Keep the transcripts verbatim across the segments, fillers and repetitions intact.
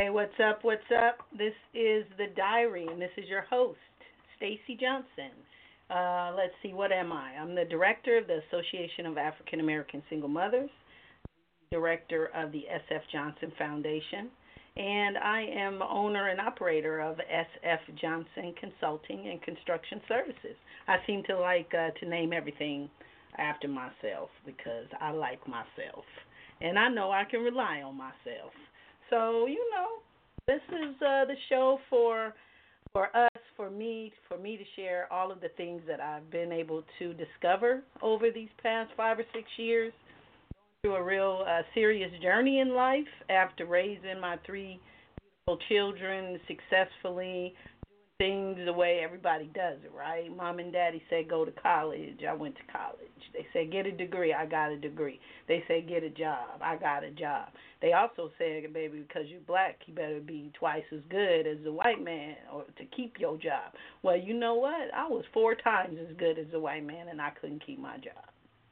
What's up? What's up? This is the Diary, and this is your host, Stacy Johnson. Uh, let's see, what am I? I'm the director of the Association of African American Single Mothers, director of the S F Johnson Foundation, and I am owner and operator of S F Johnson Consulting and Construction Services. I seem to like uh, to name everything after myself because I like myself, and I know I can rely on myself. So, you know, this is uh, the show for for us, for me, for me to share all of the things that I've been able to discover over these past five or six years through a real uh, serious journey in life after raising my three beautiful children successfully, things the way everybody does it, right? Mom and daddy say go to college. I went to college. They say get a degree. I got a degree. They say get a job. I got a job. They also say, baby, because you're black, you better be twice as good as the white man or to keep your job. Well, you know what? I was four times as good as the white man, and I couldn't keep my job.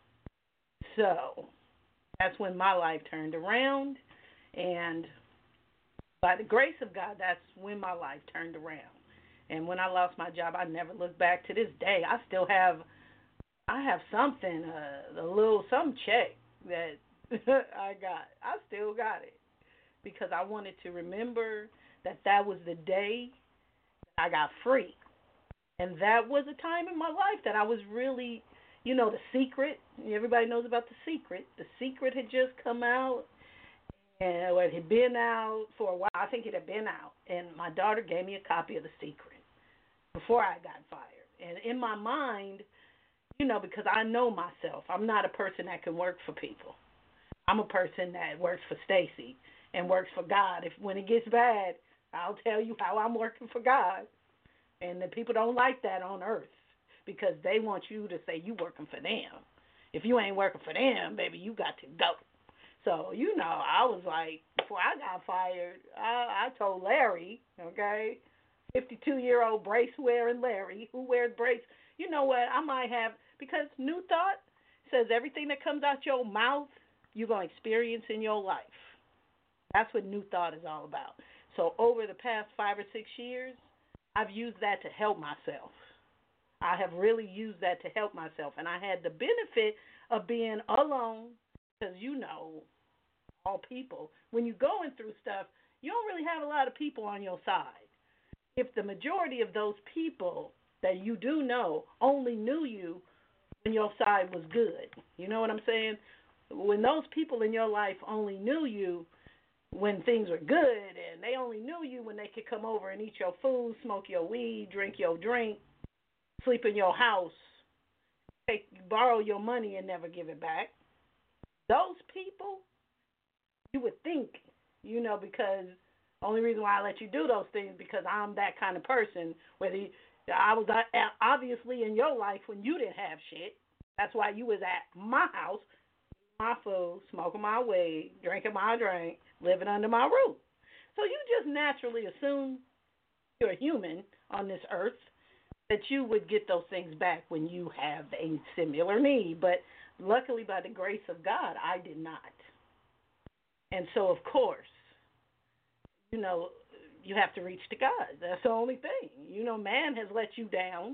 So that's when my life turned around, and by the grace of God, that's when my life turned around. And when I lost my job, I never looked back to this day. I still have, I have something, uh, a little some check that I got. I still got it because I wanted to remember that that was the day that I got free, and that was a time in my life that I was really, you know, The Secret. Everybody knows about The Secret. The Secret had just come out, and well, it had been out for a while. I think it had been out, and my daughter gave me a copy of The Secret before I got fired. And in my mind, you know, because I know myself, I'm not a person that can work for people. I'm a person that works for Stacy and works for God. If when it gets bad, I'll tell you how I'm working for God. And the people don't like that on earth because they want you to say you working for them. If you ain't working for them, baby, you got to go. So, you know, I was like, before I got fired, I, I told Larry, okay, fifty-two-year-old brace-wearing Larry, who wears brace, you know what, I might have, because New Thought says everything that comes out your mouth, you're going to experience in your life. That's what New Thought is all about. So over the past five or six years, I've used that to help myself. I have really used that to help myself. And I had the benefit of being alone because, you know, all people, when you're going through stuff, you don't really have a lot of people on your side. If the majority of those people that you do know only knew you when your side was good, you know what I'm saying? When those people in your life only knew you when things were good, and they only knew you when they could come over and eat your food, smoke your weed, drink your drink, sleep in your house, take borrow your money and never give it back, those people, you would think, you know, because the only reason why I let you do those things because I'm that kind of person. Whether you, I was obviously in your life when you didn't have shit. That's why you was at my house, my food, smoking my weed, drinking my drink, living under my roof. So you just naturally assume you're a human on this earth that you would get those things back when you have a similar need. But luckily, by the grace of God, I did not. And so, of course, you know, you have to reach to God. That's the only thing. You know, man has let you down,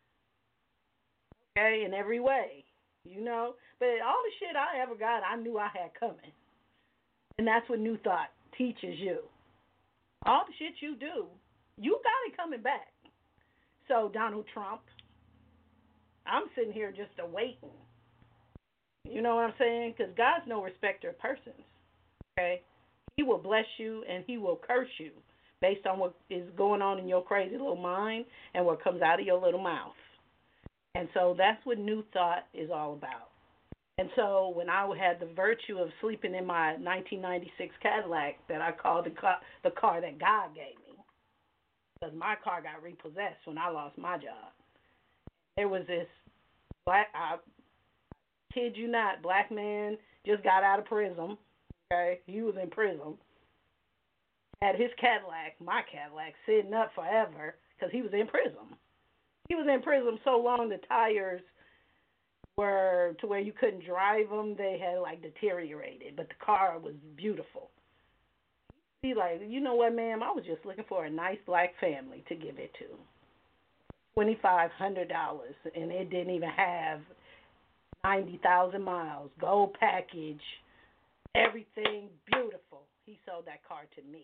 okay, in every way, you know. But all the shit I ever got, I knew I had coming. And that's what New Thought teaches you. All the shit you do, you got it coming back. So, Donald Trump, I'm sitting here just a waiting. You know what I'm saying? Because God's no respecter of persons, okay? He will bless you and he will curse you based on what is going on in your crazy little mind and what comes out of your little mouth. And so that's what New Thought is all about. And so when I had the virtue of sleeping in my nineteen ninety-six Cadillac that I called the car, the car that God gave me, because my car got repossessed when I lost my job. There was this black, I kid you not, black man just got out of prison. Okay, he was in prison. Had his Cadillac, my Cadillac, sitting up forever because he was in prison. He was in prison so long the tires were to where you couldn't drive them. They had like deteriorated, but the car was beautiful. Be like, you know what, ma'am? I was just looking for a nice black family to give it to. Twenty five hundred dollars, and it didn't even have ninety thousand miles, gold package, everything beautiful. He sold that car to me.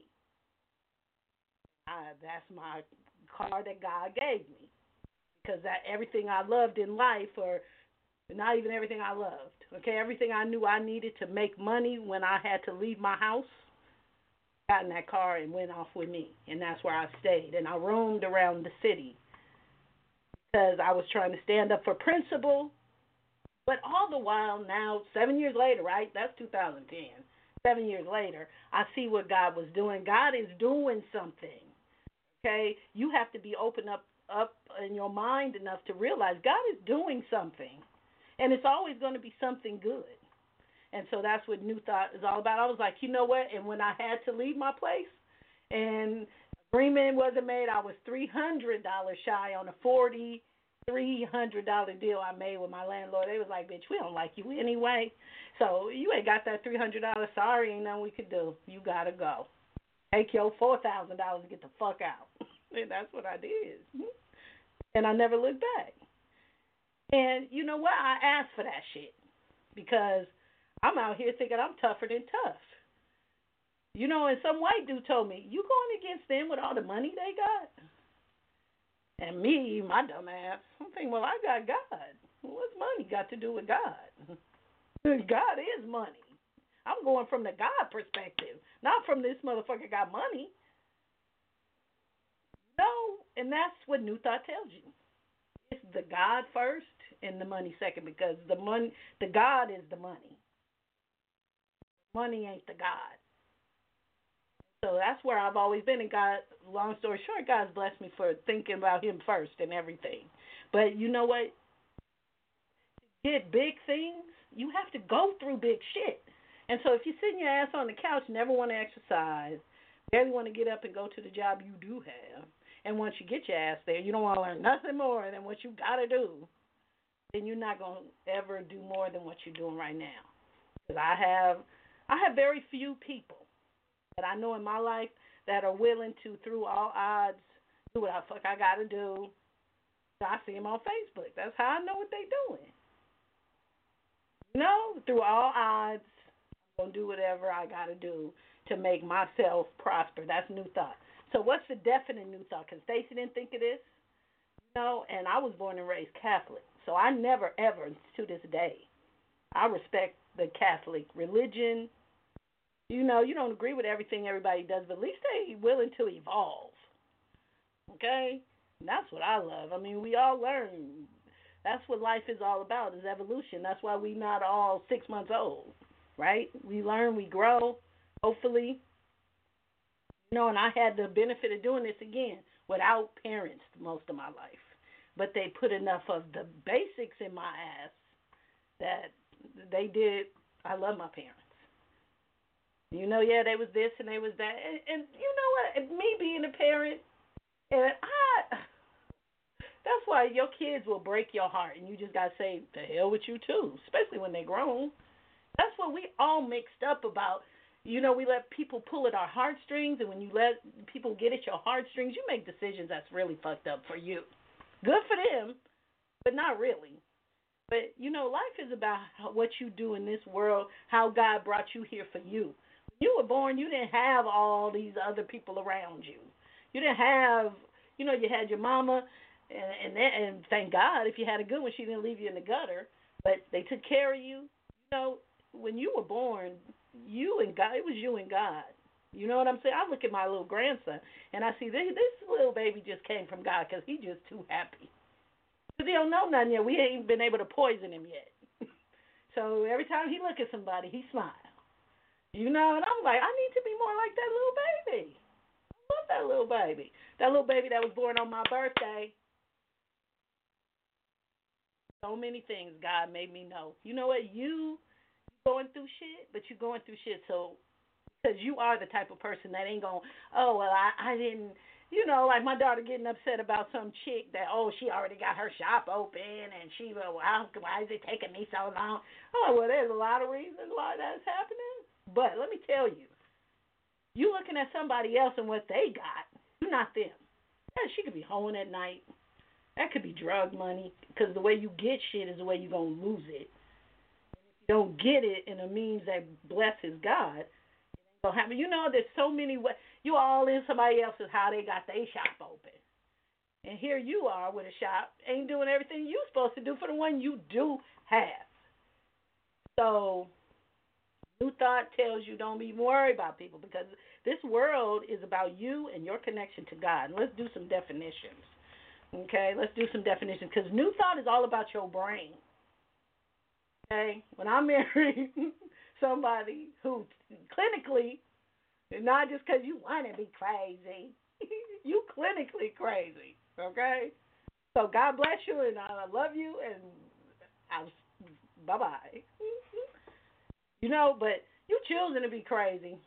I, that's my car that God gave me because that everything I loved in life, or not even everything I loved, okay, everything I knew I needed to make money when I had to leave my house, got in that car and went off with me, and that's where I stayed. And I roamed around the city because I was trying to stand up for principle. But all the while now, seven years later, right? That's two thousand ten. Seven years later, I see what God was doing. God is doing something. Okay, you have to be open up up in your mind enough to realize God is doing something, and it's always going to be something good. And so that's what New Thought is all about. I was like, you know what? And when I had to leave my place, and agreement wasn't made, I was three hundred dollars shy on a forty. Three hundred dollar deal I made with my landlord. They was like, "Bitch, we don't like you anyway, so you ain't got that three hundred dollars. Sorry, ain't nothing we could do. You gotta go. Take your four thousand dollars and get the fuck out." And that's what I did, and I never looked back. And you know what? I asked for that shit because I'm out here thinking I'm tougher than tough. You know, and some white dude told me, "You going against them with all the money they got?" And me, my dumb ass, I'm thinking, well, I got God. What's money got to do with God? God is money. I'm going from the God perspective, not from this motherfucker got money. No, and that's what New Thought tells you. It's the God first and the money second, because the money, the God is the money. Money ain't the God. So that's where I've always been. And God, long story short, God's blessed me for thinking about Him first and everything. But you know what? To get big things, you have to go through big shit. And so if you're sitting your ass on the couch, never want to exercise, barely want to get up and go to the job you do have, and once you get your ass there, you don't want to learn nothing more than what you got to do, then you're not going to ever do more than what you're doing right now. Because I have, I have very few people that I know in my life that are willing to, through all odds, do what the fuck I got to do. I see them on Facebook. That's how I know what they're doing. You know, through all odds, I'm going to do whatever I got to do to make myself prosper. That's New Thought. So what's the definite New Thought? Because Stacey didn't think of this. You know, and I was born and raised Catholic. So I never, ever, to this day, I respect the Catholic religion. You know, you don't agree with everything everybody does, but at least they're willing to evolve. Okay? And that's what I love. I mean, we all learn. That's what life is all about, is evolution. That's why we're not all six months old, right? We learn, we grow, hopefully. You know, and I had the benefit of doing this, again, without parents most of my life. But they put enough of the basics in my ass that they did. I love my parents. You know, yeah, they was this and they was that. And, and you know what? Me being a parent, and I, that's why your kids will break your heart. And you just got to say, the hell with you too, especially when they're grown. That's what we all mixed up about. You know, we let people pull at our heartstrings. And when you let people get at your heartstrings, you make decisions that's really fucked up for you. Good for them, but not really. But, you know, life is about how, what you do in this world, how God brought you here for you. You were born, you didn't have all these other people around you. You didn't have, you know, you had your mama, and and, and thank God if you had a good one, she didn't leave you in the gutter. But they took care of you. You know, when you were born, you and God, it was you and God. You know what I'm saying? I look at my little grandson, and I see this, this little baby just came from God because he's just too happy. Because he don't know nothing yet. We ain't been able to poison him yet. So every time he look at somebody, he smiles. You know, and I'm like, I need to be more like that little baby. I love that little baby. That little baby that was born on my birthday. So many things God made me know. You know what? You going through shit, but you're going through shit so because you are the type of person that ain't going, oh, well, I, I didn't, you know, like my daughter getting upset about some chick that, oh, she already got her shop open and she, well, how, why is it taking me so long? Oh, well, there's a lot of reasons why that's happening. But let me tell you, You looking at somebody else and what they got. You're not them. Yeah, she could be hoeing at night. That could be drug money, because the way you get shit is the way you're going to lose it. If you don't get it in a means that blesses God, it ain't going to happen. You know, there's so many ways. You all in somebody else's how they got their shop open. And here you are with a shop, ain't doing everything you're supposed to do for the one you do have. So, New Thought tells you don't even worry about people, because this world is about you and your connection to God. And let's do some definitions. Okay, let's do some definitions, because New Thought is all about your brain. Okay, when I marry somebody who clinically, not just because you want to be crazy, you clinically crazy. Okay, so God bless you, and I love you, and I'll, bye-bye. You know, but you choosing to be crazy,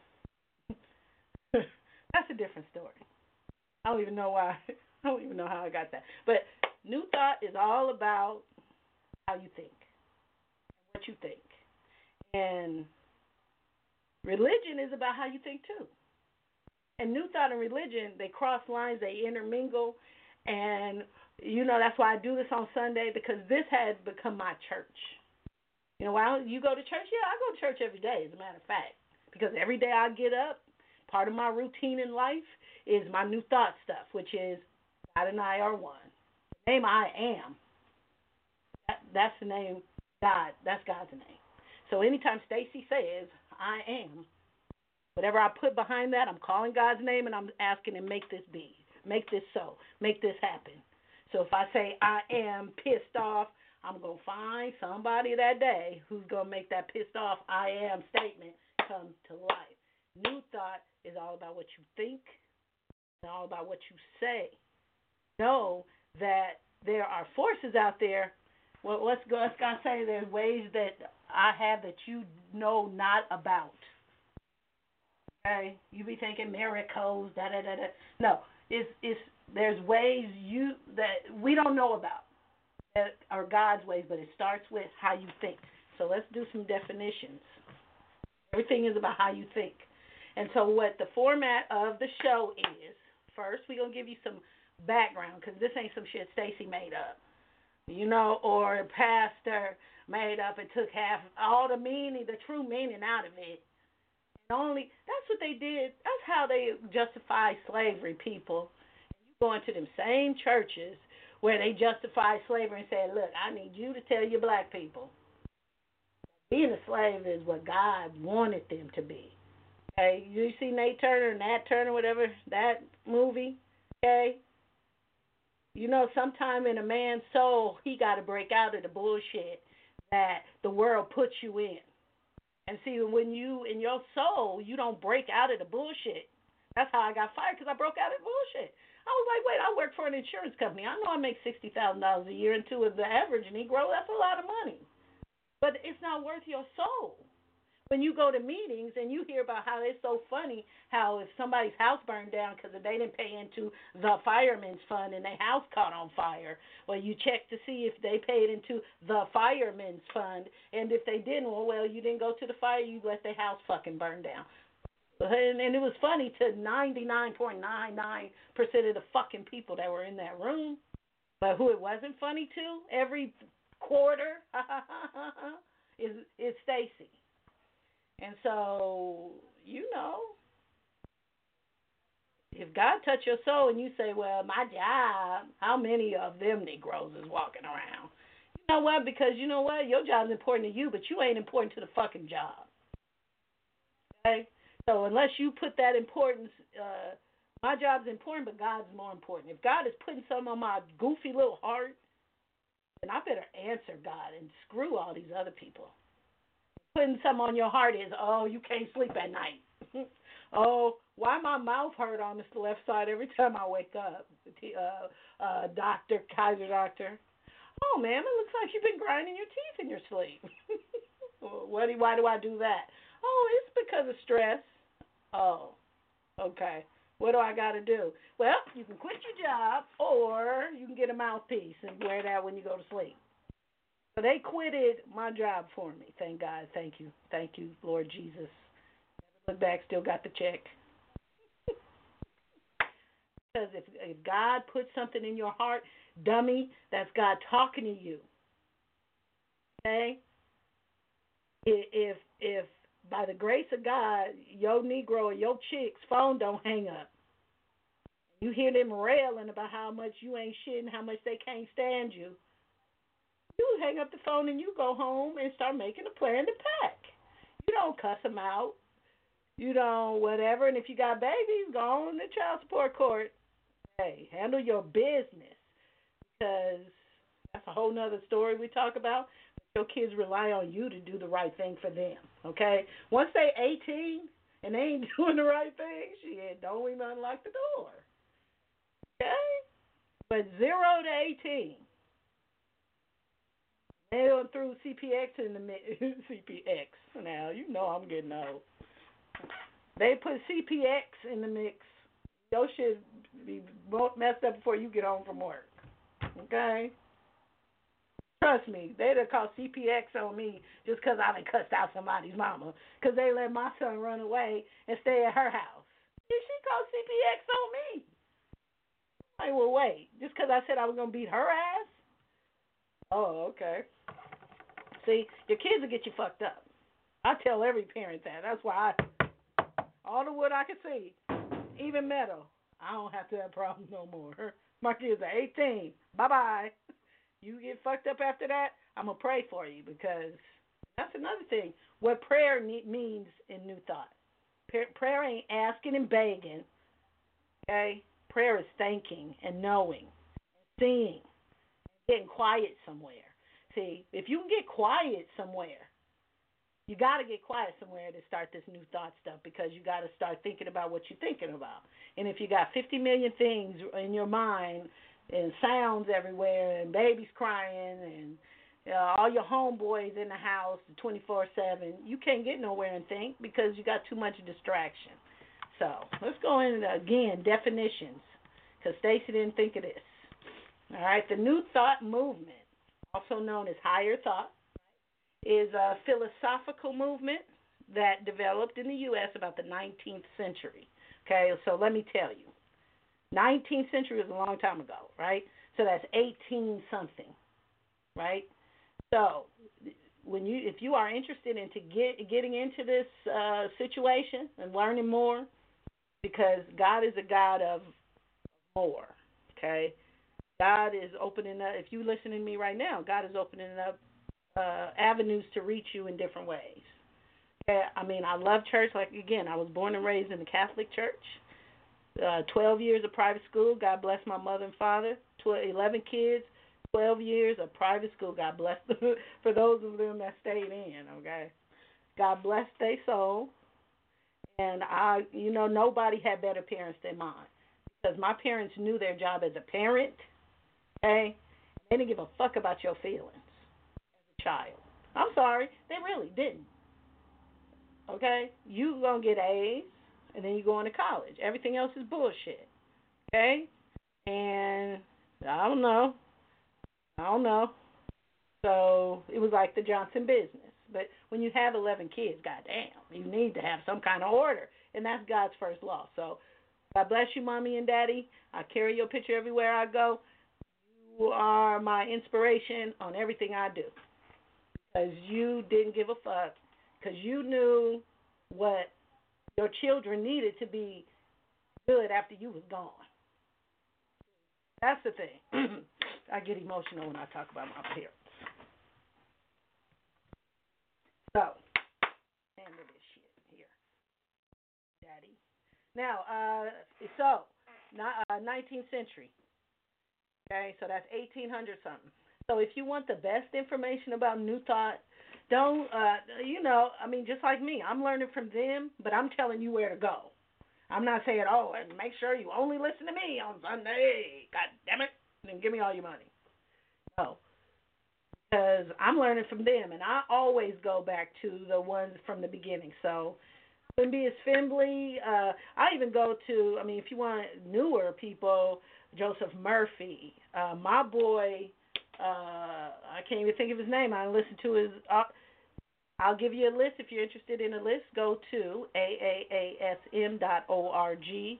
that's a different story. I don't even know why. I don't even know how I got that. But New Thought is all about how you think, what you think. And religion is about how you think too. And New Thought and religion, they cross lines, they intermingle. And, you know, that's why I do this on Sunday, because this has become my church. You know, why you go to church? Yeah, I go to church every day, as a matter of fact. Because every day I get up, part of my routine in life is my New Thought stuff, which is God and I are one. The name I am, that, that's the name God, that's God's name. So anytime Stacy says, I am, whatever I put behind that, I'm calling God's name and I'm asking him, make this be, make this so, make this happen. So if I say I am pissed off, I'm going to find somebody that day who's going to make that pissed off I am statement come to life. New Thought is all about what you think, and all about what you say. Know that there are forces out there. Well, let's go. Let's go say there's ways that I have that you know not about. Okay, you be thinking miracles, da da da da. No, it's it's there's ways you that we don't know about that are God's ways, but it starts with how you think. So let's do some definitions. Everything is about how you think. And so what the format of the show is, first we're going to give you some background, because this ain't some shit Stacy made up, you know, or a pastor made up and took half, all the meaning, the true meaning out of it. And only, that's what they did. That's how they justify slavery, people. You go into them same churches where they justify slavery and say, look, I need you to tell your black people being a slave is what God wanted them to be. Okay, you see Nate Turner, Nat Turner, whatever, that movie, okay? You know, sometime in a man's soul, he got to break out of the bullshit that the world puts you in. And see, when you, in your soul, you don't break out of the bullshit. That's how I got fired, because I broke out of the bullshit. I was like, wait, I work for an insurance company. I know I make sixty thousand dollars a year, and to the average Negro, that's a lot of money. But it's not worth your soul. When you go to meetings and you hear about how it's so funny how if somebody's house burned down because they didn't pay into the fireman's fund and their house caught on fire, well, you check to see if they paid into the fireman's fund, and if they didn't, well, well, you didn't go to the fire, you let their house fucking burn down. And, and it was funny to ninety-nine point nine nine percent of the fucking people that were in that room. But who it wasn't funny to every quarter is is Stacy. And so, you know, if God touch your soul and you say, well, my job, how many of them Negroes is walking around? You know what? Because you know what? Your job's important to you, but you ain't important to the fucking job. Okay? So unless you put that importance, uh, my job's important, but God's more important. If God is putting something on my goofy little heart, then I better answer God and screw all these other people. Putting something on your heart is, oh, you can't sleep at night. Oh, why my mouth hurt on this left side every time I wake up? Uh, uh, doctor, Kaiser doctor. Oh, ma'am, it looks like you've been grinding your teeth in your sleep. what do, why do I do that? Oh, it's because of stress. Oh, okay. What do I got to do? Well, you can quit your job, or you can get a mouthpiece and wear that when you go to sleep. So they quitted my job for me. Thank God. Thank you. Thank you, Lord Jesus. Never look back, still got the check. Because if, if God puts something in your heart, dummy, that's God talking to you. Okay? If if by the grace of God, your Negro or your chick's phone don't hang up, you hear them railing about how much you ain't shit and how much they can't stand you, you hang up the phone and you go home and start making a plan to pack. You don't cuss them out. You don't whatever. And if you got babies, go on to child support court. Hey, handle your business, because that's a whole nother story we talk about. Your kids rely on you to do the right thing for them, okay? Once they eighteen and they ain't doing the right thing, shit, don't even unlock the door, okay? But zero to eighteen, they don't threw C P X in the mix. C P X. Now, you know I'm getting old. They put C P X in the mix. Your shit be messed up before you get home from work, okay? Trust me, they'd have called C P X on me just because I done cussed out somebody's mama because they let my son run away and stay at her house. And she called C P X on me. Like, well, wait, just because I said I was going to beat her ass? Oh, okay. See, your kids will get you fucked up. I tell every parent that. That's why I, all the wood I can see, even metal, I don't have to have problems no more. My kids are eighteen. Bye-bye. You get fucked up after that, I'm going to pray for you, because that's another thing. What prayer ne- means in New Thought. Prayer, prayer ain't asking and begging, okay? Prayer is thanking and knowing, and seeing, getting quiet somewhere. See, if you can get quiet somewhere, you got to get quiet somewhere to start this New Thought stuff, because you got to start thinking about what you're thinking about. And if you got fifty million things in your mind, and sounds everywhere, and babies crying, and uh, all your homeboys in the house twenty-four seven, you can't get nowhere and think, because you got too much distraction. So let's go into, again, definitions, because Stacy didn't think of this. All right, the New Thought movement, also known as Higher Thought, is a philosophical movement that developed in the U S about the nineteenth century. Okay, so let me tell you. nineteenth century was a long time ago, right? So that's eighteen something, right? So when you, if you are interested into get, getting into this uh, situation and learning more, because God is a God of more, okay? God is opening up. If you listening to me right now, God is opening up uh, avenues to reach you in different ways. Okay? I mean, I love church. Like, again, I was born and raised in the Catholic Church. Uh, twelve years of private school. God bless my mother and father. twelve, eleven kids, twelve years of private school. God bless them, for those of them that stayed in, okay? God bless their soul. And, I, you know, nobody had better parents than mine, because my parents knew their job as a parent, okay? They didn't give a fuck about your feelings as a child. I'm sorry. They really didn't, okay? You going to get A's, and then you go into college. Everything else is bullshit, okay? And I don't know. I don't know. So it was like the Johnson business. But when you have eleven kids, goddamn, you need to have some kind of order. And that's God's first law. So God bless you, Mommy and Daddy. I carry your picture everywhere I go. You are my inspiration on everything I do, because you didn't give a fuck, because you knew what your children needed to be good after you was gone. That's the thing. I get emotional when I talk about my parents. So, handle this shit here, Daddy. Now, uh, so, uh, nineteenth century. Okay, so that's eighteen hundred something. So if you want the best information about New Thought, don't, uh, you know, I mean, just like me, I'm learning from them, but I'm telling you where to go. I'm not saying, oh, and make sure you only listen to me on Sunday. God damn it. And give me all your money. No. Because I'm learning from them, and I always go back to the ones from the beginning. So, Quimby Finley, uh, I even go to, I mean, if you want newer people, Joseph Murphy. Uh, my boy, uh, I can't even think of his name. I listen to his, uh, I'll give you a list if you're interested in a list. Go to A A A S M dot org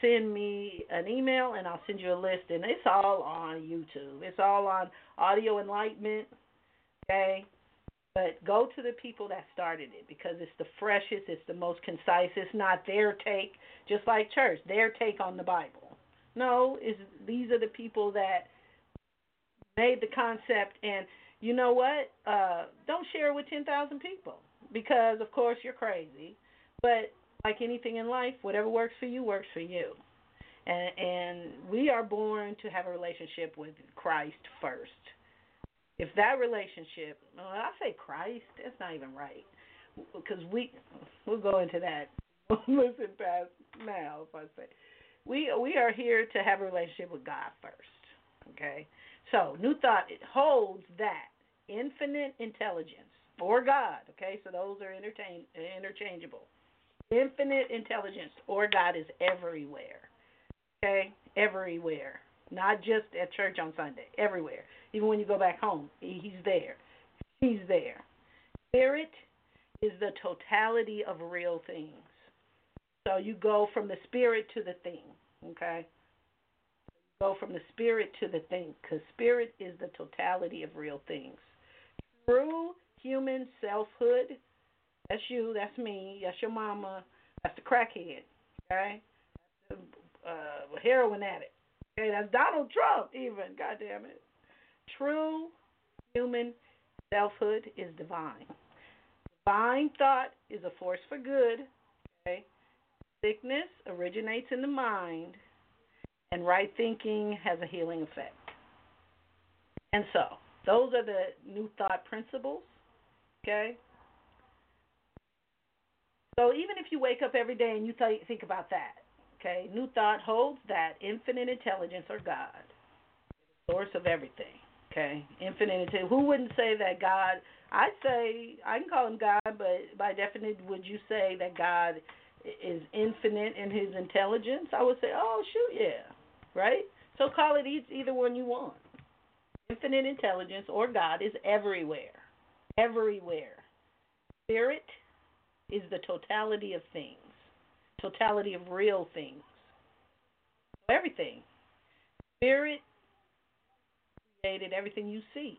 send me an email and I'll send you a list, and it's all on YouTube. It's all on Audio Enlightenment, okay? But go to the people that started it because it's the freshest, it's the most concise. It's not their take, just like church, their take on the Bible. No, it's, these are the people that made the concept, and you know what? Uh, don't share it with ten thousand people because, of course, you're crazy. But like anything in life, whatever works for you works for you. And, and we are born to have a relationship with Christ first. If that relationship, well, I say Christ, that's not even right. Because we, we'll go into that. Listen past now if I say. We, we are here to have a relationship with God first. Okay? So, New Thought, it holds that infinite intelligence, or God, okay? So those are interchange, interchangeable. Infinite intelligence, or God, is everywhere, okay? Everywhere. Not just at church on Sunday, everywhere. Even when you go back home, he's there. He's there. Spirit is the totality of real things. So you go from the spirit to the thing, okay? Go from the spirit to the thing, because spirit is the totality of real things. True human selfhood, that's you, that's me, that's your mama, that's the crackhead, okay? That's the uh, heroin addict, okay? That's Donald Trump even, God damn it. True human selfhood is divine. Divine thought is a force for good, okay? Sickness originates in the mind, and right thinking has a healing effect. And so, those are the New Thought principles, okay? So even if you wake up every day and you th- think about that, okay, New Thought holds that infinite intelligence, or God, the source of everything, okay? Infinite intelligence. Who wouldn't say that God, I'd say, I can call him God, but by definition, would you say that God is infinite in his intelligence? I would say, oh, shoot, yeah. Right? So call it either one you want. Infinite intelligence, or God, is everywhere. Everywhere. Spirit is the totality of things. Totality of real things. Everything. Spirit created everything you see.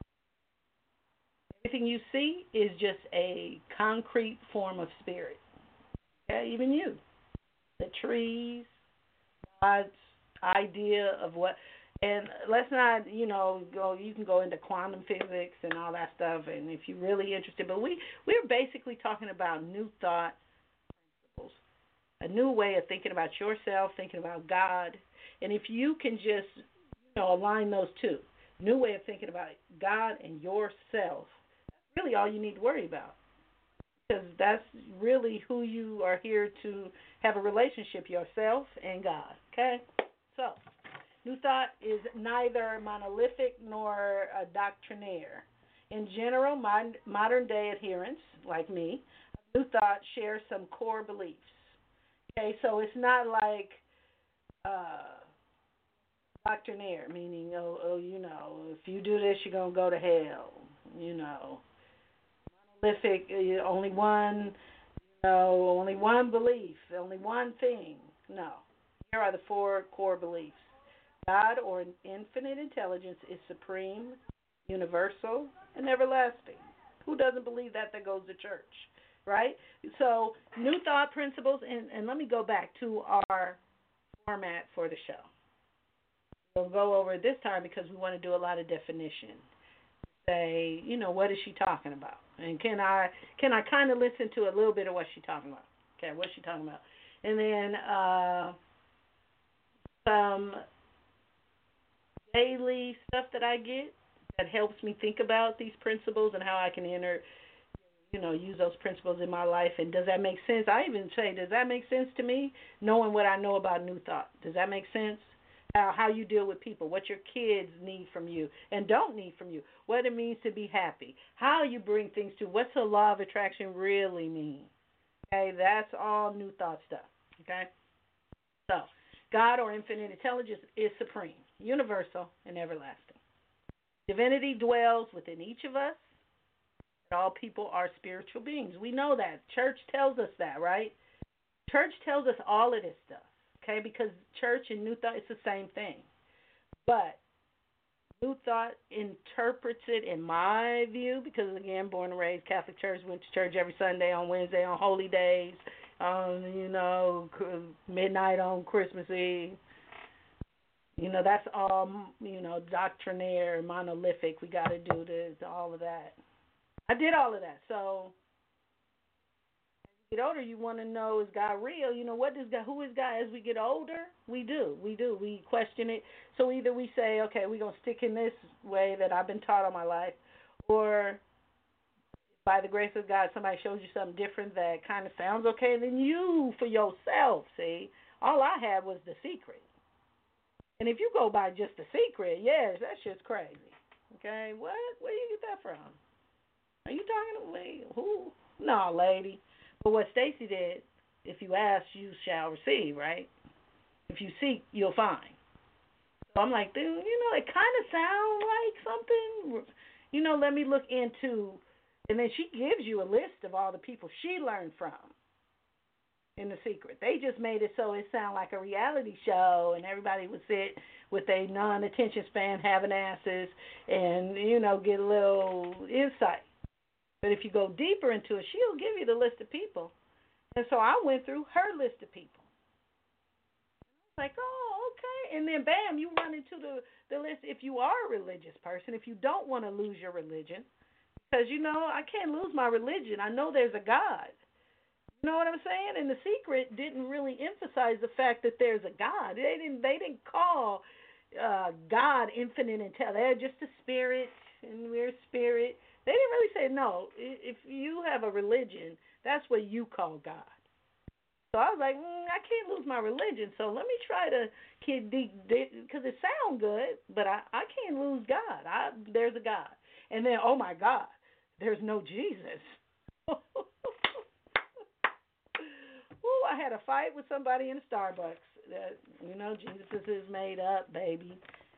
Everything you see is just a concrete form of spirit. Okay? Even you. The trees, God's idea of what, and let's not, you know, go, you can go into quantum physics and all that stuff, and if you're really interested, but we, we're basically talking about New Thought principles, a new way of thinking about yourself, thinking about God, and if you can just, you know, align those two, new way of thinking about God and yourself, that's really all you need to worry about, because that's really who you are here to have a relationship, yourself and God, okay? So, New Thought is neither monolithic nor a doctrinaire. In general, mod- modern-day adherents, like me, New Thought share some core beliefs. Okay, so it's not like uh, doctrinaire, meaning, oh, oh, you know, if you do this, you're going to go to hell, you know. Monolithic, only one, you know, only one belief, only one thing. No. Here are the four core beliefs. God, or infinite intelligence, is supreme, universal, and everlasting. Who doesn't believe that that goes to church, right? So, New Thought principles, and, and let me go back to our format for the show. We'll go over it this time because we want to do a lot of definition. Say, you know, what is she talking about? And can I can I kind of listen to a little bit of what she's talking about? Okay, what's she talking about? And then uh, some daily stuff that I get that helps me think about these principles and how I can enter, you know, use those principles in my life. And does that make sense? I even say, does that make sense to me, knowing what I know about New Thought? Does that make sense? How, how you deal with people, what your kids need from you and don't need from you, what it means to be happy, how you bring things to, what's the law of attraction really mean? Okay, that's all New Thought stuff. Okay? So, God, or infinite intelligence, is supreme, universal, and everlasting. Divinity dwells within each of us. All people are spiritual beings. We know that. Church tells us that, right? Church tells us all of this stuff. okay? Because church and New Thought, it's the same thing. But New Thought interprets it, in my view, because again, born and raised Catholic church, went to church every Sunday, on Wednesday, on holy days, um, you know, midnight on Christmas Eve. You know, that's all, you know, doctrinaire, monolithic. We got to do this, all of that. I did all of that. So, as you get older, you want to know, is God real? You know, what does God, who is God? As we get older, we do. We do. We question it. So either we say, okay, we're going to stick in this way that I've been taught all my life, or by the grace of God, somebody shows you something different that kind of sounds okay, and then you, for yourself, see, all I had was the secret. And if you go by just the secret, yes, that shit's crazy. Okay, what? Where do you get that from? Are you talking to me? Who? No, lady. But what Stacy did, if you ask, you shall receive, right? If you seek, you'll find. So I'm like, dude, you know, it kind of sounds like something. You know, let me look into. And then she gives you a list of all the people she learned from in The Secret. They just made it so it sounded like a reality show, and everybody would sit with a non-attention span, having asses, and, you know, get a little insight. But if you go deeper into it, she'll give you the list of people. And so I went through her list of people. Like, oh, okay. And then, bam, you run into the, the list if you are a religious person, if you don't want to lose your religion. Because, you know, I can't lose my religion. I know there's a God. You know what I'm saying? And The Secret didn't really emphasize the fact that there's a God. They didn't they didn't call uh, God infinite intelligence. They're just a spirit, and we're a spirit. They didn't really say, no, if you have a religion, that's what you call God. So I was like, mm, I can't lose my religion, so let me try to, because it sounds good, but I, I can't lose God. I, there's a God. And then, oh, my God, there's no Jesus. Ooh, I had a fight with somebody in Starbucks. That, you know, Jesus is made up, baby.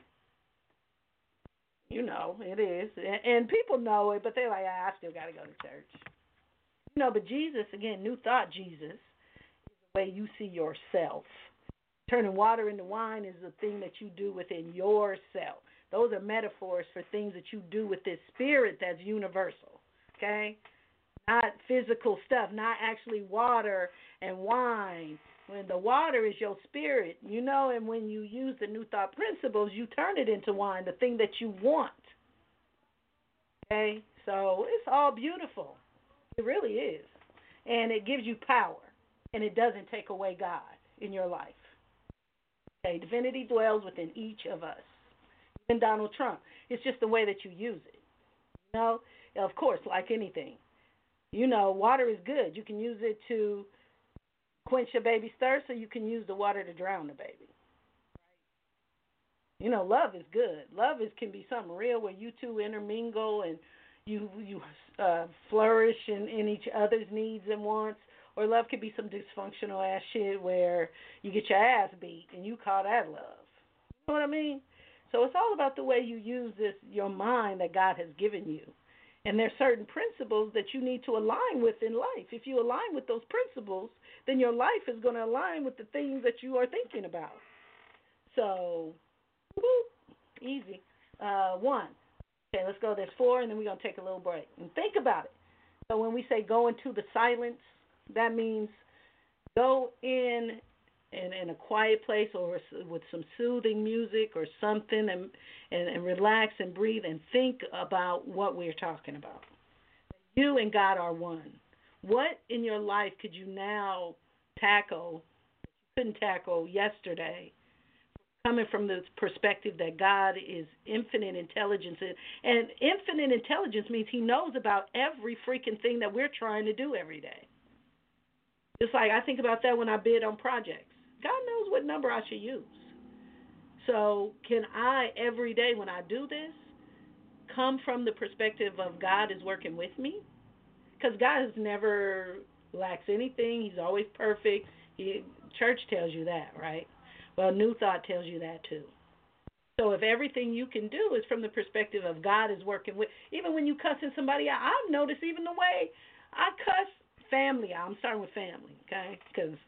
You know, it is. And people know it, but they're like, ah, I still got to go to church. You know, but Jesus, again, New Thought Jesus, is the way you see yourself. Turning water into wine is the thing that you do within yourself. Those are metaphors for things that you do with this spirit that's universal, okay? Not physical stuff, not actually water and wine. When the water is your spirit, you know, and when you use the New Thought principles, you turn it into wine, the thing that you want. Okay? So it's all beautiful. It really is. And it gives you power, and it doesn't take away God in your life. Okay? Divinity dwells within each of us. Even Donald Trump. It's just the way that you use it. You know? Of course, like anything. You know, water is good. You can use it to quench your baby's thirst, or you can use the water to drown the baby. You know, love is good. Love is can be something real where you two intermingle and you you uh, flourish in, in each other's needs and wants. Or love could be some dysfunctional ass shit where you get your ass beat and you call that love. You know what I mean? So it's all about the way you use this your mind that God has given you. And there's certain principles that you need to align with in life. If you align with those principles, then your life is going to align with the things that you are thinking about. So, whoop, easy. Uh, one. Okay, let's go. There's four, and then we're going to take a little break. And think about it. So when we say go into the silence, that means go in in, in a quiet place or with some soothing music or something and, and, and relax and breathe and think about what we're talking about. You and God are one. What in your life could you now tackle that you couldn't tackle yesterday, coming from the perspective that God is infinite intelligence? And infinite intelligence means he knows about every freaking thing that we're trying to do every day. Just like I think about that when I bid on projects. God knows what number I should use. So can I, every day when I do this, come from the perspective of God is working with me? Because God has never lacks anything. He's always perfect. He, church tells you that, right? Well, New Thought tells you that too. So if everything you can do is from the perspective of God is working with, even when you cussing somebody out, I've noticed even the way I cuss family out. I'm starting with family, okay? Because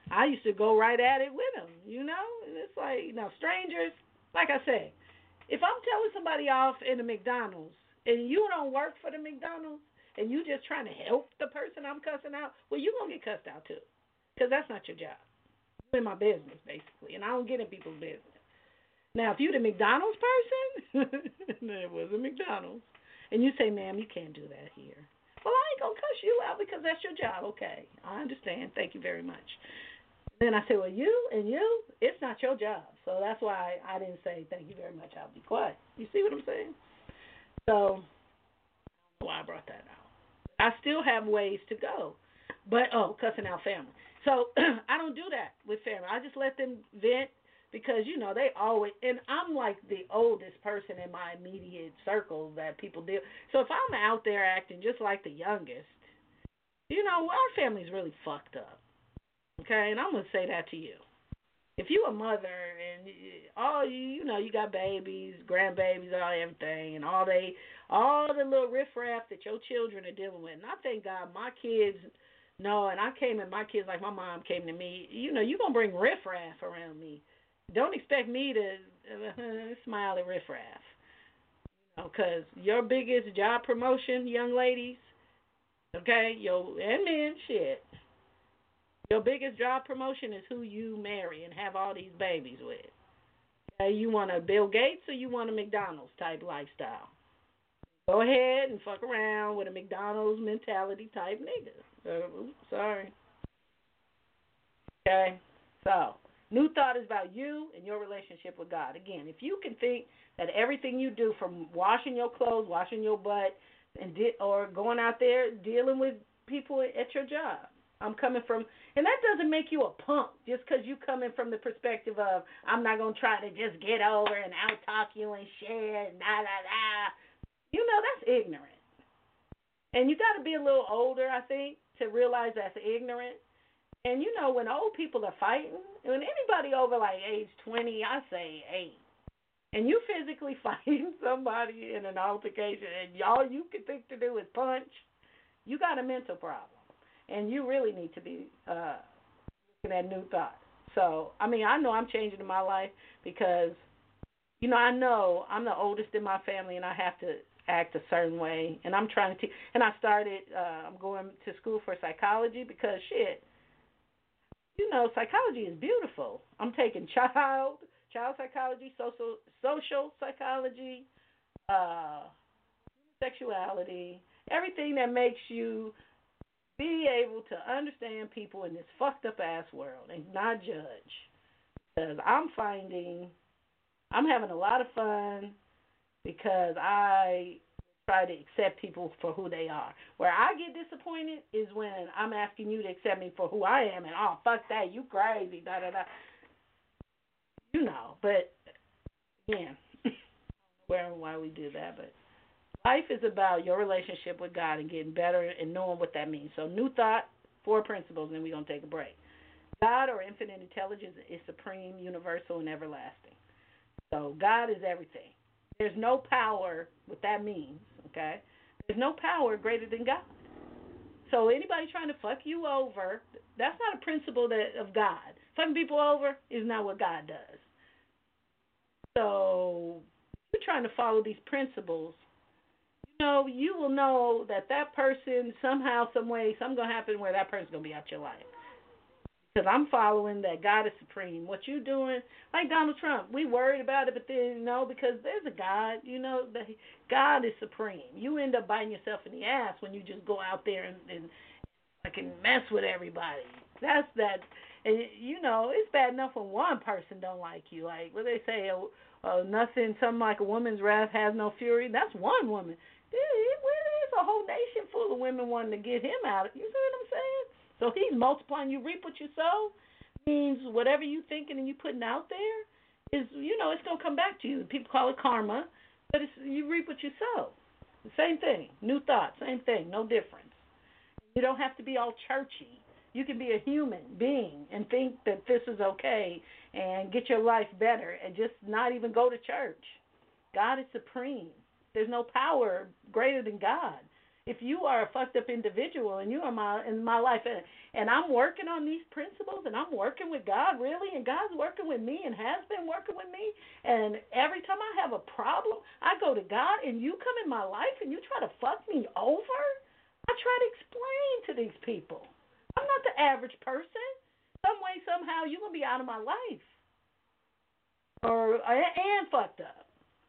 I used to go right at it with them, you know? And it's like, you know, strangers, like I said, if I'm telling somebody off in the McDonald's and you don't work for the McDonald's and you just trying to help the person I'm cussing out, well, you're going to get cussed out too because that's not your job. You're in my business, basically, and I don't get in people's business. Now, if you're the McDonald's person, it was a McDonald's, and you say, ma'am, you can't do that here. Well, I ain't going to cuss you out because that's your job. Okay, I understand. Thank you very much. Then I said, well, you and you, it's not your job. So that's why I didn't say thank you very much. I'll be quiet. You see what I'm saying? So I don't know why I brought that out. I still have ways to go. But, oh, cussing out family. So I don't do that with family. I just let them vent because, you know, they always, and I'm like the oldest person in my immediate circle that people deal. So if I'm out there acting just like the youngest, you know, our family's really fucked up. Okay, and I'm gonna say that to you. If you a mother and all you, you know, you got babies, grandbabies, all everything, and all they, all the little riffraff that your children are dealing with. And I thank God my kids know, and I came at my kids like my mom came to me. You know, you gonna bring riffraff around me. Don't expect me to uh, smile at riffraff. You know, because your biggest job promotion, young ladies, okay, yo, and men, shit. Your biggest job promotion is who you marry and have all these babies with. Okay, you want a Bill Gates or you want a McDonald's type lifestyle? Go ahead and fuck around with a McDonald's mentality type nigga. Uh, sorry. Okay, so new thought is about you and your relationship with God. Again, if you can think that everything you do, from washing your clothes, washing your butt, and di- or going out there dealing with people at your job. I'm coming from, and that doesn't make you a punk just because you coming from the perspective of I'm not gonna try to just get over and out talk you and share and da da da. You know that's ignorant, and you got to be a little older, I think, to realize that's ignorant. And you know when old people are fighting, when anybody over like age twenty, I say eight, and you physically fighting somebody in an altercation, and all you can think to do is punch, you got a mental problem. And you really need to be uh, looking at new thoughts. So, I mean, I know I'm changing in my life because, you know, I know I'm the oldest in my family and I have to act a certain way. And I'm trying to teach. And I started, uh, I'm going to school for psychology because, shit, you know, psychology is beautiful. I'm taking child, child psychology, social, social psychology, uh, sexuality, everything that makes you be able to understand people in this fucked up ass world and not judge. Because I'm finding I'm having a lot of fun because I try to accept people for who they are. Where I get disappointed is when I'm asking you to accept me for who I am and oh fuck that, you crazy, da da da. You know, but again, where and why we do that, but life is about your relationship with God and getting better and knowing what that means. So new thought, four principles, and then we're going to take a break. God or infinite intelligence is supreme, universal, and everlasting. So God is everything. There's no power, what that means, okay? There's no power greater than God. So anybody trying to fuck you over, that's not a principle that of God. Fucking people over is not what God does. So if you're trying to follow these principles, you know, you will know that that person somehow, some way, something's going to happen where that person's going to be out your life. Because I'm following that God is supreme. What you doing, like Donald Trump, we worried about it, but then, you know, because there's a God, you know, that God is supreme. You end up biting yourself in the ass when you just go out there and, and fucking mess with everybody. That's that, and, you know, it's bad enough when one person don't like you. Like, what they say, oh, oh, nothing, something like a woman's wrath has no fury. That's one woman. There's a whole nation full of women wanting to get him out. You see what I'm saying? So he's multiplying. You reap what you sow means whatever you thinking and you putting out there is, you know, it's going to come back to you. People call it karma, but it's, you reap what you sow. The same thing. New thought, same thing, no difference. You don't have to be all churchy. You can be a human being and think that this is okay and get your life better and just not even go to church. God is supreme. There's no power greater than God. If you are a fucked up individual and you are my in my life, and, and I'm working on these principles, and I'm working with God really, and God's working with me and has been working with me, and every time I have a problem, I go to God, and you come in my life and you try to fuck me over, I try to explain to these people, I'm not the average person. Some way, somehow, you're going to be out of my life. Or and fucked up.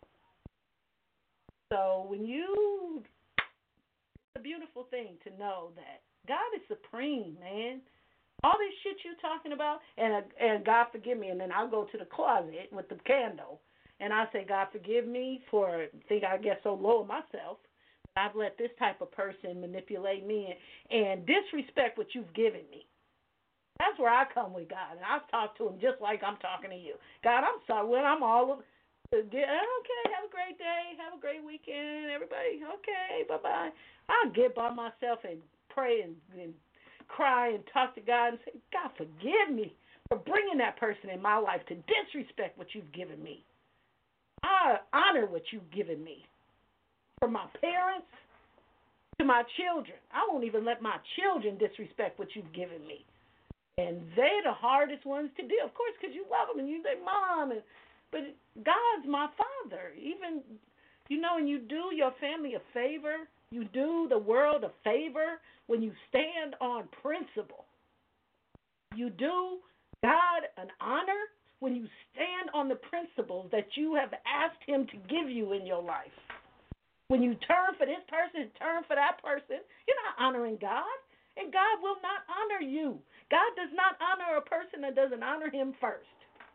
So when you, it's a beautiful thing to know that God is supreme, man. All this shit you're talking about, and and God forgive me, and then I'll go to the closet with the candle, and I say, God forgive me for think I get so low of myself. I've let this type of person manipulate me and, and disrespect what you've given me. That's where I come with God, and I talk to him just like I'm talking to you. God, I'm sorry. When I'm all of, okay, have a great day, have a great weekend, everybody. Okay, bye bye. I'll get by myself and pray and, and cry and talk to God and say, God, forgive me for bringing that person in my life to disrespect what you've given me. I honor what you've given me. From my parents to my children, I won't even let my children disrespect what you've given me. And they're the hardest ones to deal, of course, because you love them and you say, Mom, and, but God's my Father. Even, you know, and you do your family a favor, you do the world a favor when you stand on principle. You do God an honor when you stand on the principles that you have asked him to give you in your life. When you turn for this person and turn for that person, you're not honoring God. And God will not honor you. God does not honor a person that doesn't honor him first.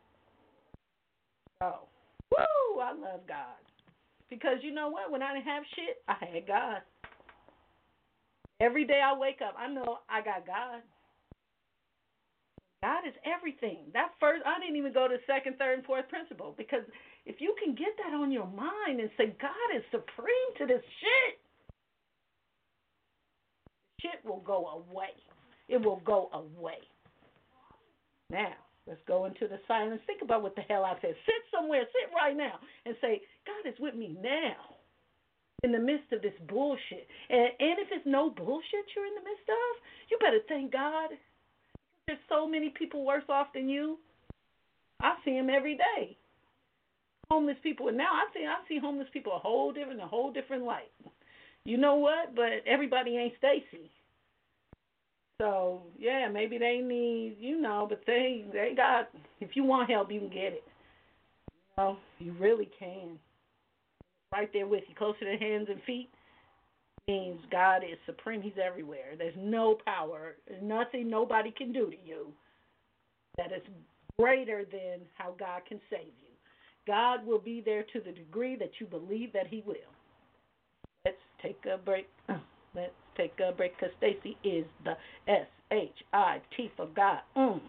So, woo, I love God. Because you know what? When I didn't have shit, I had God. Every day I wake up, I know I got God. God is everything. That first, I didn't even go to second, third, and fourth principle. Because if you can get that on your mind and say, God is supreme to this shit, shit will go away. It will go away. Now, let's go into the silence. Think about what the hell I said. Sit somewhere, sit right now, and say, God is with me now in the midst of this bullshit. And, and if it's no bullshit you're in the midst of, you better thank God. There's so many people worse off than you. I see them every day. Homeless people, and now I see I see homeless people a whole different, a whole different light. You know what? But everybody ain't Stacy. So, yeah, maybe they need, you know, but they they got, if you want help, you can get it. You know, you really can. Right there with you, close to the hands and feet, means God is supreme. He's everywhere. There's no power, nothing nobody can do to you that is greater than how God can save you. God will be there to the degree that you believe that he will. Let's take a break. Let's take a break because Stacy is the S H I T for God. Mm.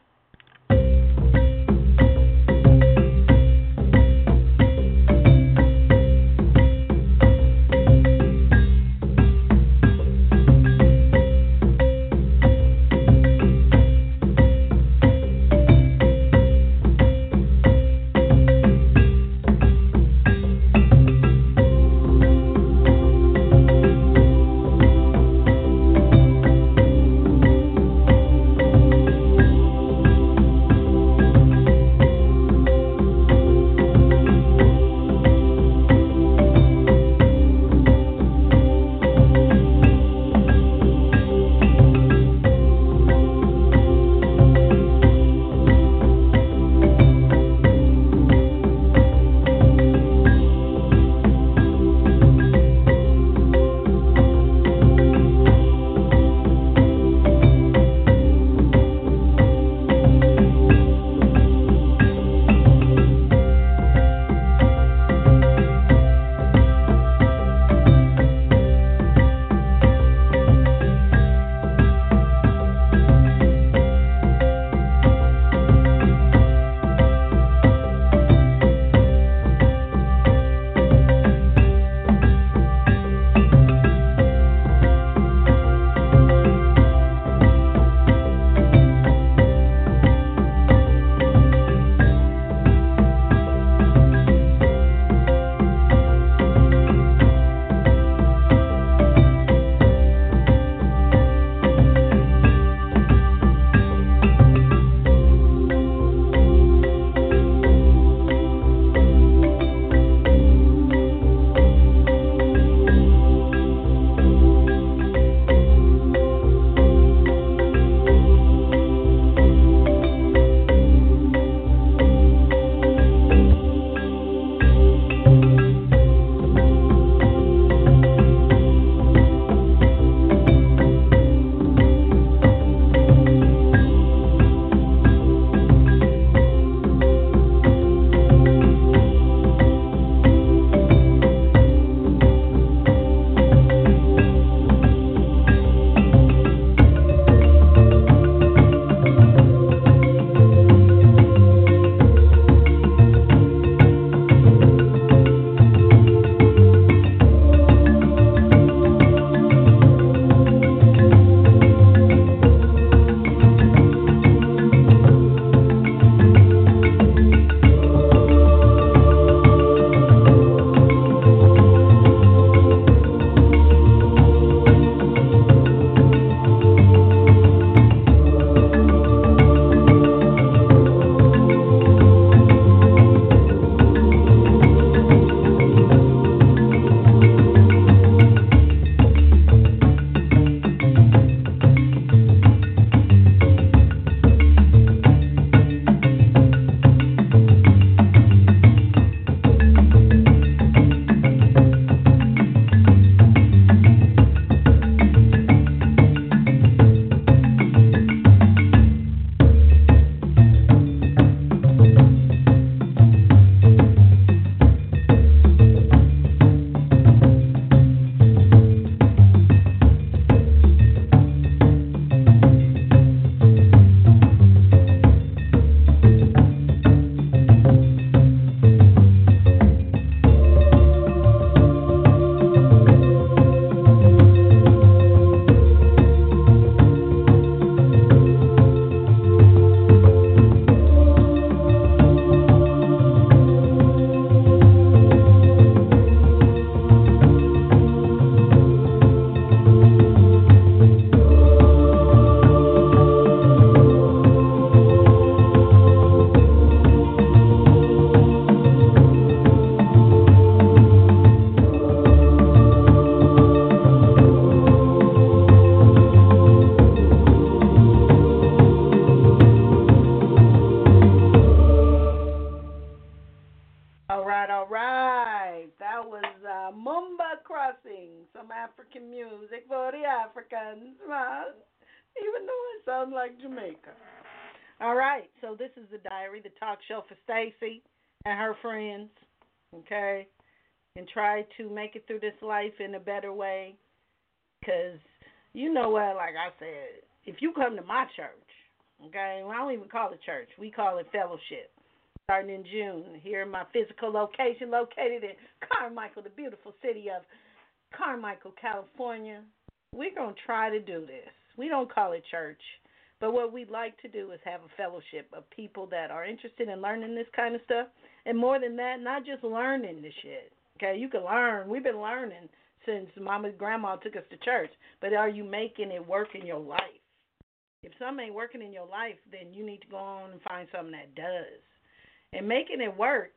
music for the Africans, man. Even though it sounds like Jamaica. All right, so this is the diary, the talk show for Stacy and her friends, okay? And try to make it through this life in a better way. Because, you know what, like I said, if you come to my church, okay, well, I don't even call it church. We call it fellowship. Starting in June, here in my physical location, located in Carmichael, the beautiful city of Carmichael, California. We're going to try to do this. We don't call it church. But what we'd like to do is have a fellowship of people that are interested in learning this kind of stuff. And more than that, not just learning the shit. Okay, you can learn. We've been learning since Mama and Grandma took us to church. But are you making it work in your life? If something ain't working in your life, then you need to go on and find something that does. And making it work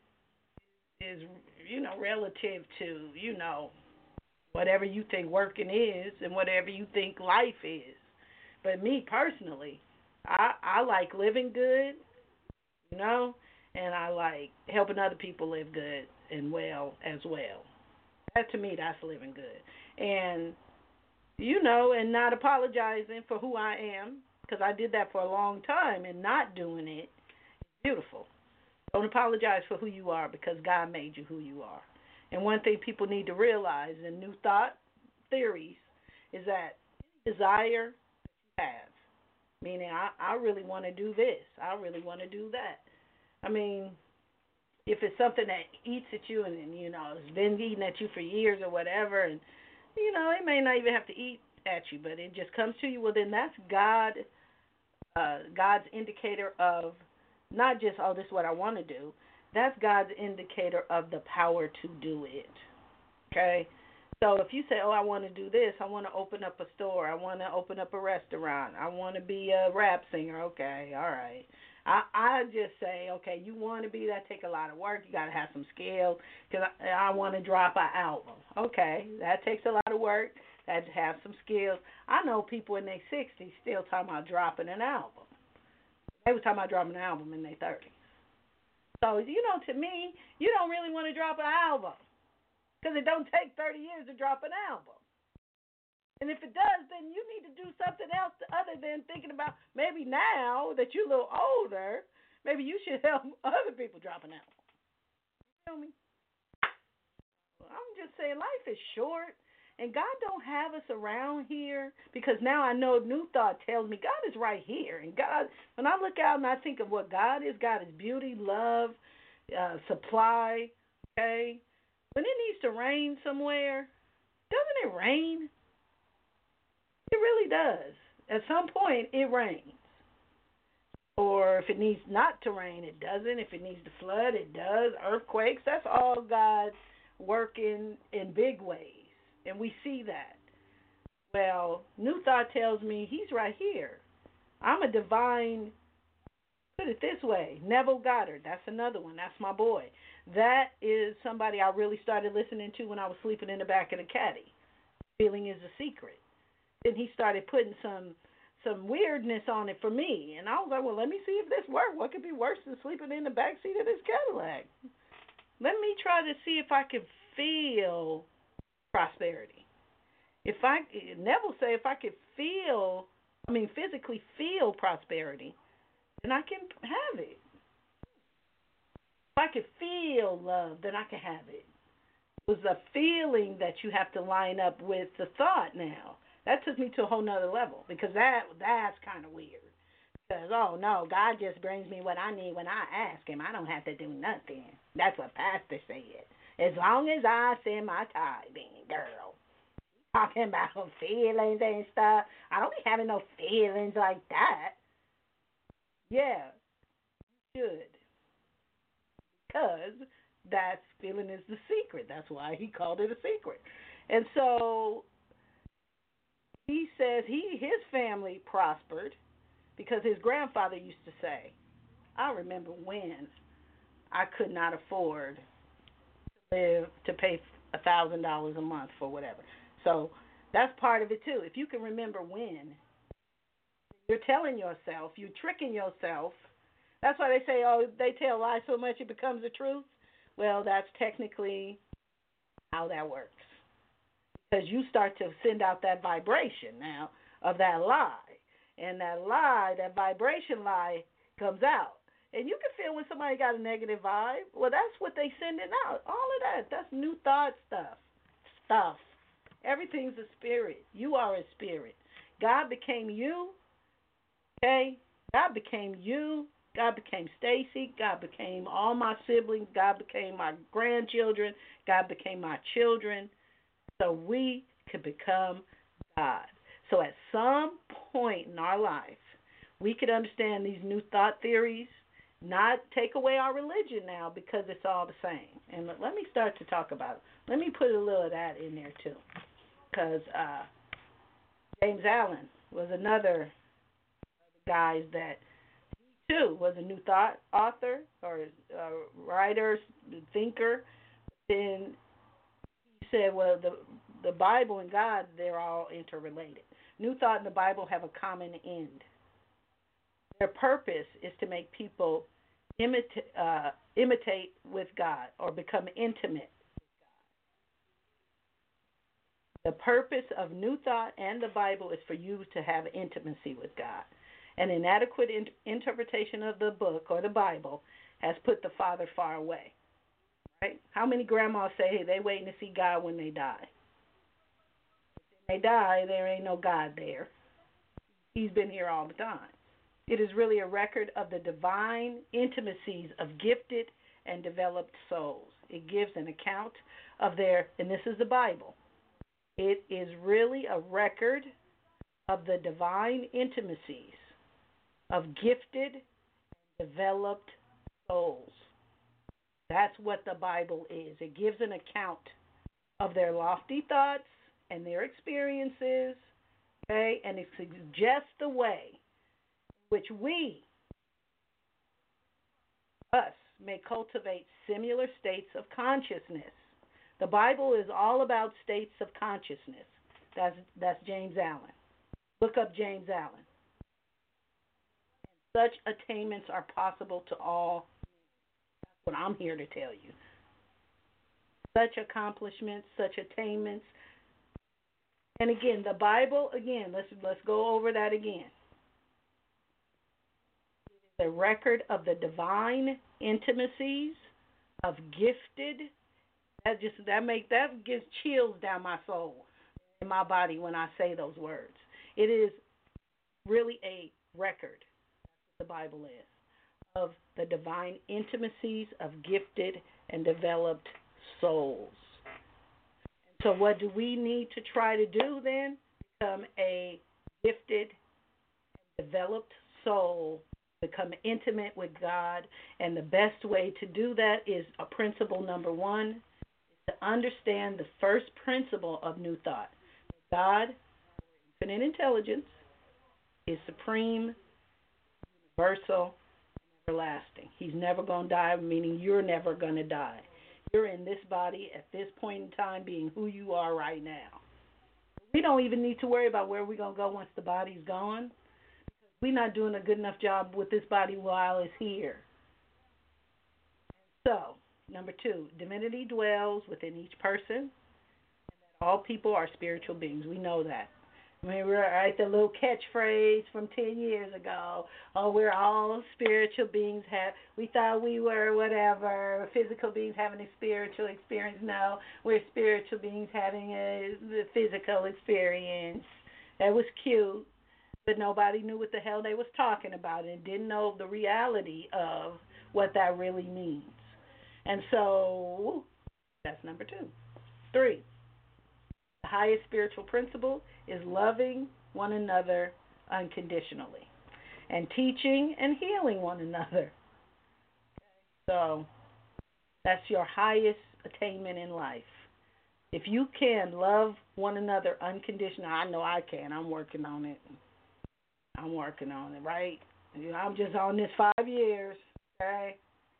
is, you know, relative to, you know, whatever you think working is and whatever you think life is. But me personally, I, I like living good, you know, and I like helping other people live good and well as well. That to me, that's living good. And, you know, and not apologizing for who I am, because I did that for a long time, and not doing it is beautiful. Don't apologize for who you are, because God made you who you are. And one thing people need to realize in New Thought theories is that desire have. Meaning, I, I really want to do this. I really want to do that. I mean, if it's something that eats at you and, and, you know, it's been eating at you for years or whatever, and, you know, it may not even have to eat at you, but it just comes to you, well, then that's God, uh, God's indicator of not just, oh, this is what I want to do. That's God's indicator of the power to do it. Okay? So if you say, oh, I want to do this, I want to open up a store, I want to open up a restaurant, I want to be a rap singer, okay, all right. I, I just say, okay, you want to be that, take a lot of work, you got to have some skill, because I, I want to drop an album. Okay, that takes a lot of work, that have some skills. I know people in their sixties still talking about dropping an album. They were talking about dropping an album in their thirties. So, you know, to me, you don't really want to drop an album. Because it don't take thirty years to drop an album. And if it does, then you need to do something else other than thinking about maybe now that you're a little older, maybe you should help other people drop an album. You feel me? I'm just saying life is short. And God don't have us around here because now I know New Thought tells me God is right here. And God, when I look out and I think of what God is, God is beauty, love, uh, supply, okay? When it needs to rain somewhere, doesn't it rain? It really does. At some point, it rains. Or if it needs not to rain, it doesn't. If it needs to flood, it does. Earthquakes, that's all God working in big ways. And we see that. Well, New Thought tells me he's right here. I'm a divine, put it this way, Neville Goddard. That's another one. That's my boy. That is somebody I really started listening to when I was sleeping in the back of the caddy. Feeling is a secret. Then he started putting some some weirdness on it for me. And I was like, well, let me see if this works. What could be worse than sleeping in the back seat of this Cadillac? Let me try to see if I can feel prosperity. If I, Neville say, if I could feel, I mean, physically feel prosperity, then I can have it. If I could feel love, then I can have it. It was a feeling that you have to line up with the thought now. That took me to a whole nother level because that that's kind of weird. Because, oh, no, God just brings me what I need when I ask him. I don't have to do nothing. That's what Pastor said. As long as I send my tithing, girl. Talking about feelings and stuff. I don't be having no feelings like that. Yeah, you should. Because that feeling is the secret. That's why he called it a secret. And so he says he his family prospered because his grandfather used to say, I remember when I could not afford to live to pay a thousand dollars a month for whatever. So that's part of it too. If you can remember when, you're telling yourself, you're tricking yourself. That's why they say, oh, they tell lies so much it becomes the truth. Well, that's technically how that works. because you start to send out that vibration now of that lie. And that lie, that vibration lie comes out. And you can feel when somebody got a negative vibe. Well, that's what they sending out. All of that. That's new thought stuff. Stuff. Everything's a spirit. You are a spirit. God became you. Okay? God became you. God became Stacy. God became all my siblings. God became my grandchildren. God became my children. So we could become God. So at some point in our life, we could understand these new thought theories, not take away our religion now because it's all the same. And let me start to talk about it. Let me put a little of that in there too. Because uh, James Allen was another guy that he too was a new thought author or uh, writer, thinker. Then he said, well, the the Bible and God, they're all interrelated. New Thought and the Bible have a common end. Their purpose is to make people imitate, uh, imitate with God or become intimate. The purpose of New Thought and the Bible is for you to have intimacy with God. An inadequate in- interpretation of the book or the Bible has put the Father far away. Right? How many grandmas say, hey, they waiting to see God when they die? When they die, there ain't no God there. He's been here all the time. It is really a record of the divine intimacies of gifted and developed souls. It gives an account of their, and this is the Bible, it is really a record of the divine intimacies of gifted and developed souls. That's what the Bible is. It gives an account of their lofty thoughts and their experiences, okay, and it suggests the way in which we, us, may cultivate similar states of consciousness. The Bible is all about states of consciousness. That's that's James Allen. Look up James Allen. And such attainments are possible to all. That's what I'm here to tell you. Such accomplishments, such attainments. And again, the Bible, again, let's let's go over that again. It is a record of the divine intimacies of gifted. That just that make that gives chills down my soul, in my body when I say those words. It is really a record. That's what the Bible is, of the divine intimacies of gifted and developed souls. So what do we need to try to do then? Become a gifted and developed soul, become intimate with God, and the best way to do that is a principle number one, is to understand the first principle of New Thought. God, infinite intelligence, is supreme, universal, and everlasting. He's never going to die, meaning you're never going to die. You're in this body at this point in time being who you are right now. We don't even need to worry about where we're going to go once the body's gone. We're not doing a good enough job with this body while it's here. So, number two, divinity dwells within each person, and that all people are spiritual beings. We know that. I mean, we're right, the little catchphrase from ten years ago. Oh, we're all spiritual beings. Have we thought we were whatever physical beings having a spiritual experience? No, we're spiritual beings having a the physical experience. That was cute, but nobody knew what the hell they was talking about and didn't know the reality of what that really means. And so that's number two. Three. The highest spiritual principle is loving one another unconditionally and teaching and healing one another. So that's your highest attainment in life. If you can love one another unconditionally, I know I can. I'm working on it. I'm working on it, right? You know, I'm just on this five years, okay?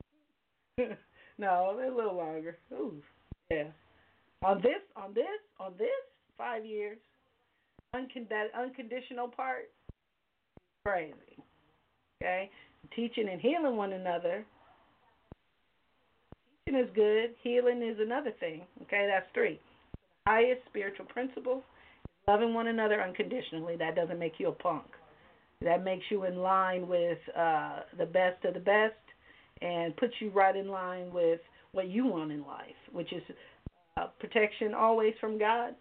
No, a little longer. Ooh, yeah. On this, on this, on this, five years, uncon- that unconditional part, crazy. Okay? Teaching and healing one another. Teaching is good. Healing is another thing. Okay, that's three. highest spiritual principles is loving one another unconditionally. That doesn't make you a punk. That makes you in line with uh, the best of the best and puts you right in line with what you want in life, which is uh, protection always from God.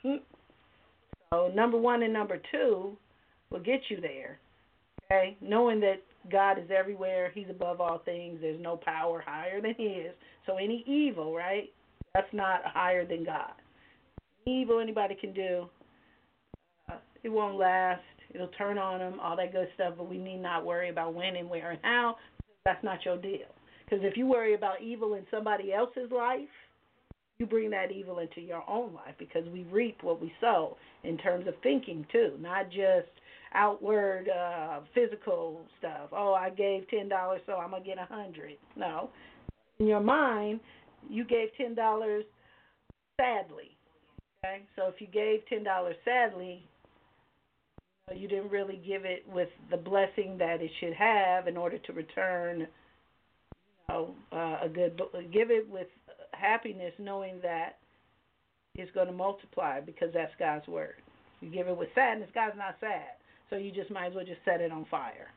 So number one and number two will get you there, okay? Knowing that God is everywhere. He's above all things. There's no power higher than His. So any evil, right, that's not higher than God. Evil anybody can do, uh, it won't last. It'll turn on them, all that good stuff, but we need not worry about when and where and how. That's not your deal. Because if you worry about evil in somebody else's life, you bring that evil into your own life, because we reap what we sow in terms of thinking too, not just outward uh, physical stuff. Oh, I gave ten dollars, so I'm going to get one hundred dollars. No. In your mind, you gave ten dollars sadly. Okay? So if you gave ten dollars sadly, you didn't really give it with the blessing that it should have in order to return, you know, uh, a good. Give it with happiness, knowing that it's going to multiply, because that's God's word. You give it with sadness, God's not sad, so you just might as well just set it on fire.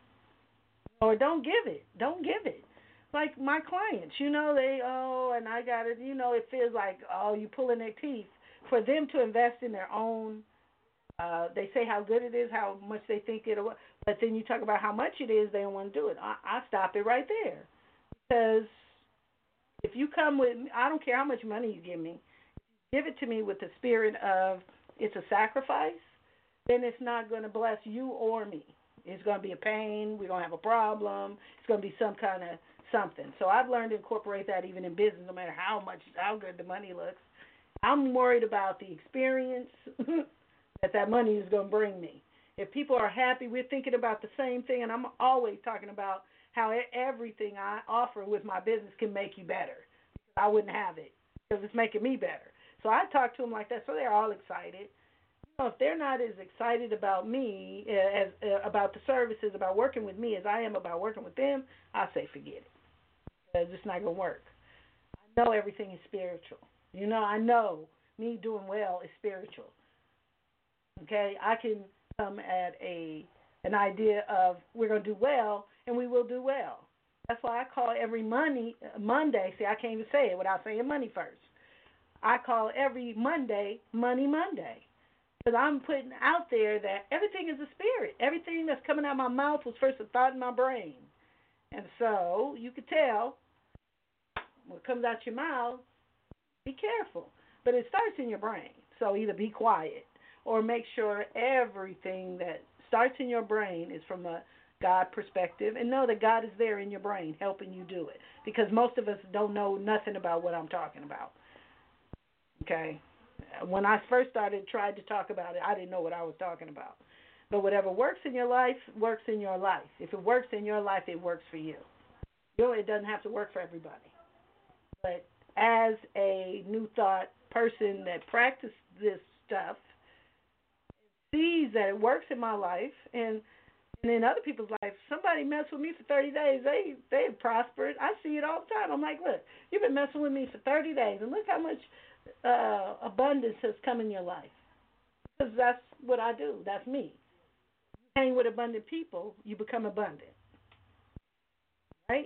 Or don't give it. Don't give it. Like my clients, you know, they oh, and I got it. You know, it feels like oh, you pulling their teeth for them to invest in their own. Uh, they say how good it is, how much they think it'll, but then you talk about how much it is, they don't want to do it. I, I stop it right there, because if you come with, I don't care how much money you give me, give it to me with the spirit of it's a sacrifice, then it's not going to bless you or me. It's going to be a pain. We're going to have a problem. It's going to be some kind of something. So I've learned to incorporate that even in business, no matter how much, how good the money looks. I'm worried about the experience that that money is going to bring me. If people are happy, we're thinking about the same thing, and I'm always talking about how everything I offer with my business can make you better. I wouldn't have it because it's making me better. So I talk to them like that, so they're all excited. You know, if they're not as excited about me, as uh, about the services, about working with me as I am about working with them, I say forget it, because it's not going to work. I know everything is spiritual. You know, I know me doing well is spiritual. Okay, I can come at a an idea of we're going to do well, and we will do well. That's why I call every Monday, Monday, see, I can't even say it without saying money first. I call every Monday Money Monday, because I'm putting out there that everything is a spirit. Everything that's coming out of my mouth was first a thought in my brain. And so you could tell what comes out your mouth, be careful. But it starts in your brain, so either be quiet or make sure everything that starts in your brain is from a God perspective, and know that God is there in your brain helping you do it, because most of us don't know nothing about what I'm talking about. Okay? When I first started, tried to talk about it, I didn't know what I was talking about. But whatever works in your life, works in your life. If it works in your life, it works for you. You know, it doesn't have to work for everybody. But as a new thought person that practices this stuff, sees that it works in my life and, and in other people's life. Somebody messed with me for thirty days. They they've prospered. I see it all the time. I'm like, look, you've been messing with me for thirty days, and look how much uh, abundance has come in your life. Because that's what I do. That's me. You hang with abundant people, you become abundant. Right?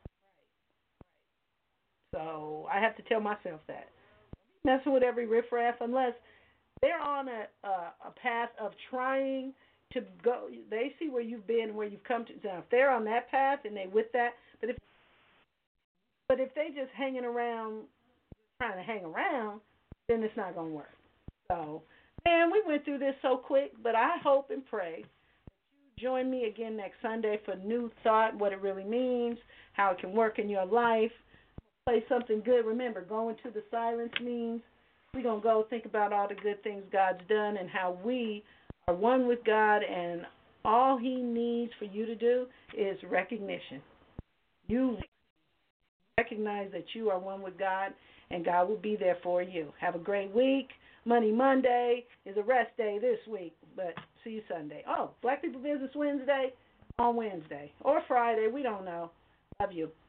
So I have to tell myself that. Messing with every riffraff unless they're on a, a a path of trying to go. They see where you've been and where you've come to. Now, if they're on that path and they with that, but if but if they just hanging around, trying to hang around, then it's not gonna work. So, man, we went through this so quick, but I hope and pray that you join me again next Sunday for New Thought, what it really means, how it can work in your life. Play something good. Remember, going to the silence means we're going to go think about all the good things God's done and how we are one with God, and all He needs for you to do is recognition. You recognize that you are one with God, and God will be there for you. Have a great week. Money Monday is a rest day this week, but see you Sunday. Oh, Black People Business Wednesday on Wednesday or Friday. We don't know. Love you.